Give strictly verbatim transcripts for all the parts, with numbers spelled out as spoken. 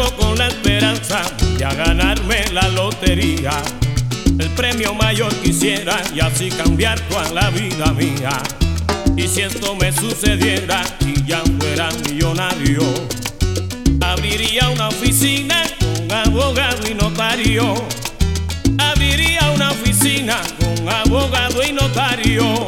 juego con la esperanza de a ganarme la lotería. El premio mayor quisiera y así cambiar toda la vida mía. Y si esto me sucediera y ya fuera millonario, abriría una oficina con abogado y notario. Abriría una oficina con abogado y notario.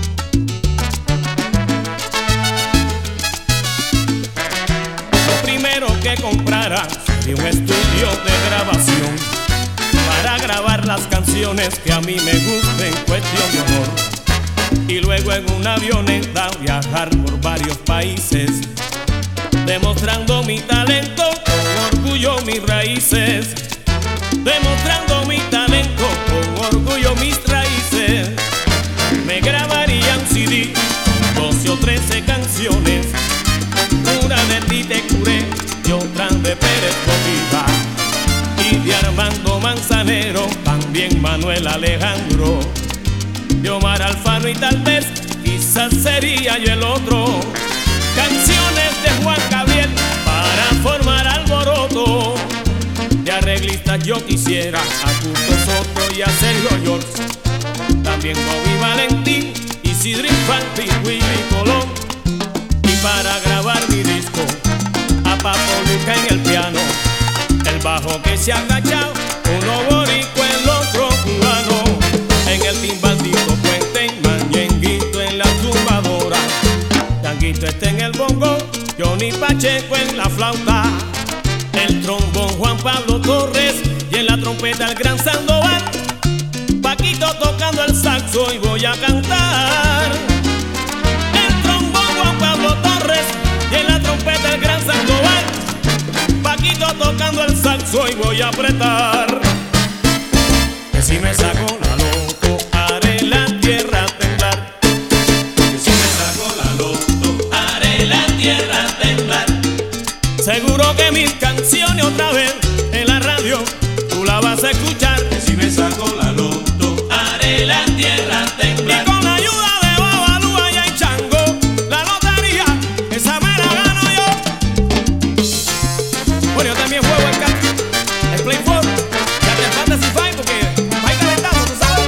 Lo primero que comprara sería un estudio de grabación para grabar las canciones que a mí me gusten, cuestión de honor. Y luego en una avioneta viajar por varios países, demostrando mi talento, con orgullo mis raíces. Demostrando mi talento, con orgullo mis raíces. Me grabaría un C D, doce o trece canciones. Una de Tite Curé y otra de Pérez Bolívar. Y de Armando Manzanero, también Manuel Alejandro. De Omar Alfano y tal vez, quizás sería yo el otro. Canciones de Juan Gabriel para formar alboroto. De arreglistas yo quisiera a Curto Soto y a Sergio George. También Bobby Valentín, Isidro Infante y Willy Colón. Y para grabar mi disco, a Papo Luca en el piano, el bajo que se ha agachado, uno boricua, el otro cubano. En el timbaldito Puente y Mañenguito en la tumbadora. Tanguito está en el bongo, Johnny Pacheco en la flauta. El trombón Juan Pablo Torres y en la trompeta el gran Sandoval. Paquito tocando el saxo y voy a cantar. El trombón Juan Pablo Torres y en la trompeta el gran Sandoval. Paquito tocando el saxo y voy a apretar. Que si me saco la loto haré la tierra temblar. Que si me saco la loto haré la tierra temblar. Seguro que mis canciones otra vez en la radio tú la vas a escuchar. Que si me saco la loto haré la tierra temblar. Y con la ayuda de Babalúa y hay Chango, la lotería esa me la gano yo. Bueno, yo también juego el canto, el Play cuatro y hasta el Fantasy cinco porque va a ir calentando, tú sabes.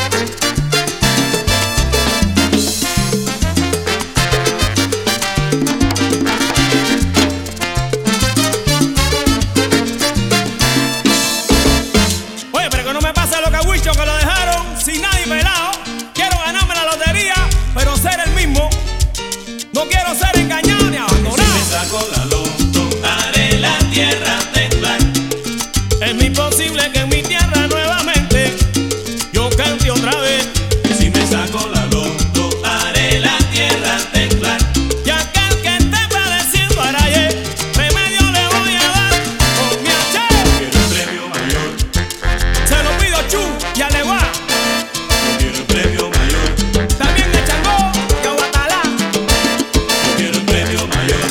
Oye, pero que no me pase lo que a Huicho, que lo dejaron sin nadie pelado. Quiero ganarme la lotería, pero ser el mismo. No quiero ser engañado ni Que abandonado. si me saco la loto haré la tierra temblar. Es muy posible que en mi tierra nuevamente yo cante otra vez. Que si me saco la loto haré la tierra temblar. Y aquel que esté padeciendo araye, remedio le voy a dar con mi hacha. Quiero el premio mayor. Se lo pido a Chu y a Leguá. Quiero el premio mayor. También de Changó y a Guatalá. Quiero el premio mayor.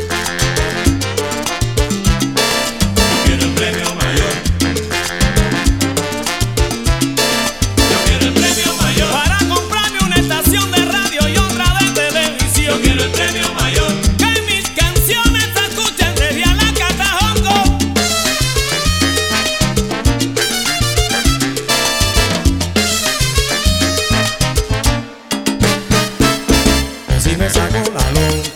Quiero el premio mayor. Yo quiero el premio mayor. Para comprarme una estación de radio y otra de Yo televisión. quiero el premio mayor. Que mis canciones se escuchen desde Alacatajongo. Que si me saco la loto